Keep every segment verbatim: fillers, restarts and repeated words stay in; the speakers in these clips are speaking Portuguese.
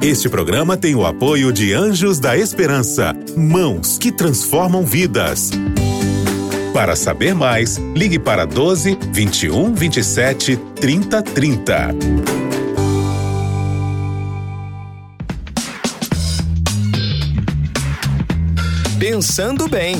Este programa tem o apoio de Anjos da Esperança, mãos que transformam vidas. Para saber mais, ligue para doze, vinte e um, vinte e sete, trinta, trinta. Pensando bem.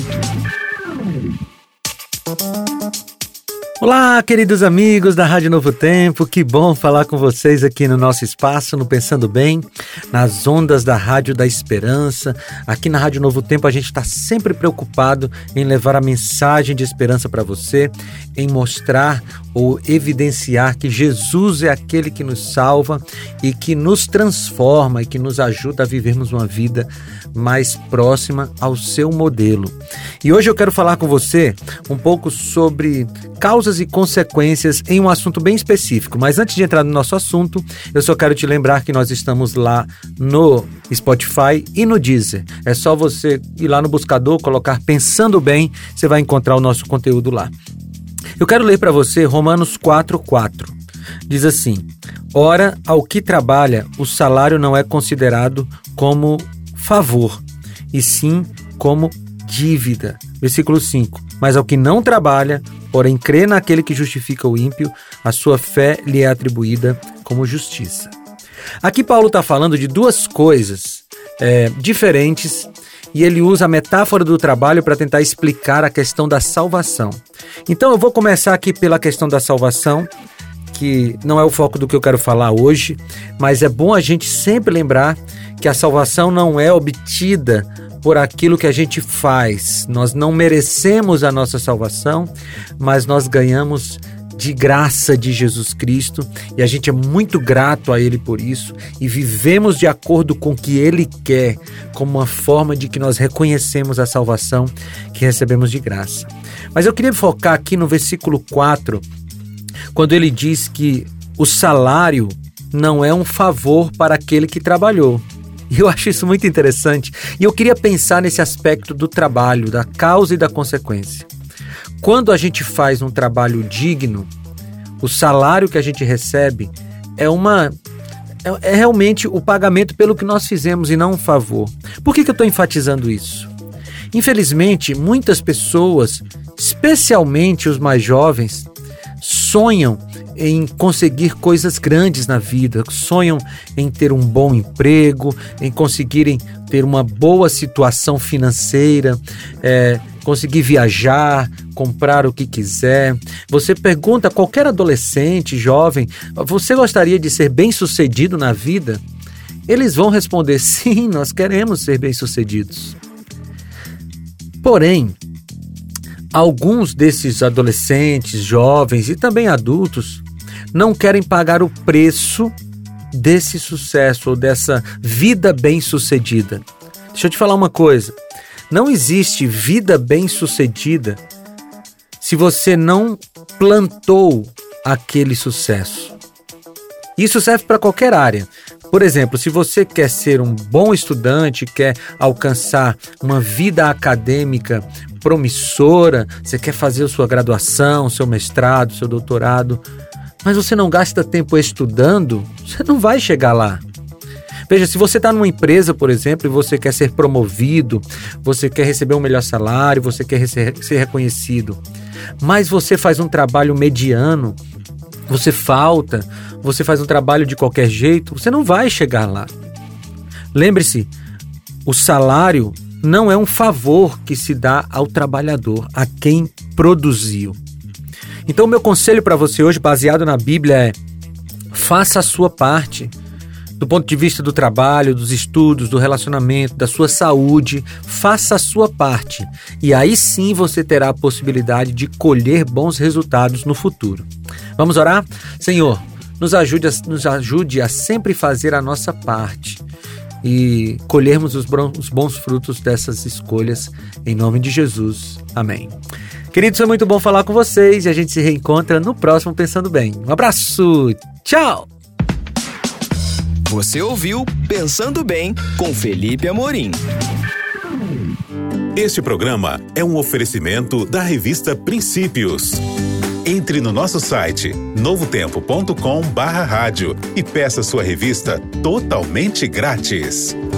Olá, queridos amigos da Rádio Novo Tempo, que bom falar com vocês aqui no nosso espaço, no Pensando Bem, nas ondas da Rádio da Esperança. Aqui na Rádio Novo Tempo a gente está sempre preocupado em levar a mensagem de esperança para você, em mostrar ou evidenciar que Jesus é aquele que nos salva e que nos transforma e que nos ajuda a vivermos uma vida mais próxima ao seu modelo. E hoje eu quero falar com você um pouco sobre causas e consequências em um assunto bem específico. Mas antes de entrar no nosso assunto, eu só quero te lembrar que nós estamos lá no Spotify e no Deezer. É só você ir lá no buscador, colocar Pensando Bem, você vai encontrar o nosso conteúdo lá. Eu quero ler para você Romanos quatro, quatro. Diz assim: ora, ao que trabalha, o salário não é considerado como favor, e sim como dívida. Versículo cinco. Mas ao que não trabalha, porém crê naquele que justifica o ímpio, a sua fé lhe é atribuída como justiça. Aqui Paulo está falando de duas coisas é, diferentes, e ele usa a metáfora do trabalho para tentar explicar a questão da salvação. Então eu vou começar aqui pela questão da salvação, que não é o foco do que eu quero falar hoje, mas é bom a gente sempre lembrar que a salvação não é obtida por aquilo que a gente faz. Nós não merecemos a nossa salvação, mas nós ganhamos de graça de Jesus Cristo e a gente é muito grato a Ele por isso e vivemos de acordo com o que Ele quer, como uma forma de que nós reconhecemos a salvação que recebemos de graça. Mas eu queria focar aqui no versículo quatro, quando ele diz que o salário não é um favor para aquele que trabalhou. E eu acho isso muito interessante. E eu queria pensar nesse aspecto do trabalho, da causa e da consequência. Quando a gente faz um trabalho digno, o salário que a gente recebe é uma é, é realmente o pagamento pelo que nós fizemos e não um favor. Por que que eu estou enfatizando isso? Infelizmente, muitas pessoas, especialmente os mais jovens, sonham em conseguir coisas grandes na vida, sonham em ter um bom emprego, em conseguirem ter uma boa situação financeira, é, conseguir viajar, comprar o que quiser. Você pergunta a qualquer adolescente, jovem, você gostaria de ser bem-sucedido na vida? Eles vão responder, sim, nós queremos ser bem-sucedidos. Porém, alguns desses adolescentes, jovens e também adultos não querem pagar o preço desse sucesso ou dessa vida bem-sucedida. Deixa eu te falar uma coisa. Não existe vida bem-sucedida se você não plantou aquele sucesso. Isso serve para qualquer área. Por exemplo, se você quer ser um bom estudante, quer alcançar uma vida acadêmica promissora, você quer fazer a sua graduação, seu mestrado, seu doutorado, mas você não gasta tempo estudando, você não vai chegar lá. Veja, se você está numa empresa, por exemplo, e você quer ser promovido, você quer receber um melhor salário, você quer ser reconhecido, mas você faz um trabalho mediano, você falta, você faz um trabalho de qualquer jeito, você não vai chegar lá. Lembre-se, o salário não é um favor que se dá ao trabalhador, a quem produziu. Então, o meu conselho para você hoje, baseado na Bíblia, é: faça a sua parte. Do ponto de vista do trabalho, dos estudos, do relacionamento, da sua saúde, faça a sua parte. E aí sim você terá a possibilidade de colher bons resultados no futuro. Vamos orar? Senhor, nos ajude a, nos ajude a sempre fazer a nossa parte e colhermos os bons frutos dessas escolhas, em nome de Jesus. Amém. Queridos, foi muito bom falar com vocês e a gente se reencontra no próximo Pensando Bem. Um abraço, tchau! Você ouviu Pensando Bem com Felipe Amorim. Este programa é um oferecimento da revista Princípios. Entre no nosso site novo tempo ponto com barra rádio e peça sua revista totalmente grátis.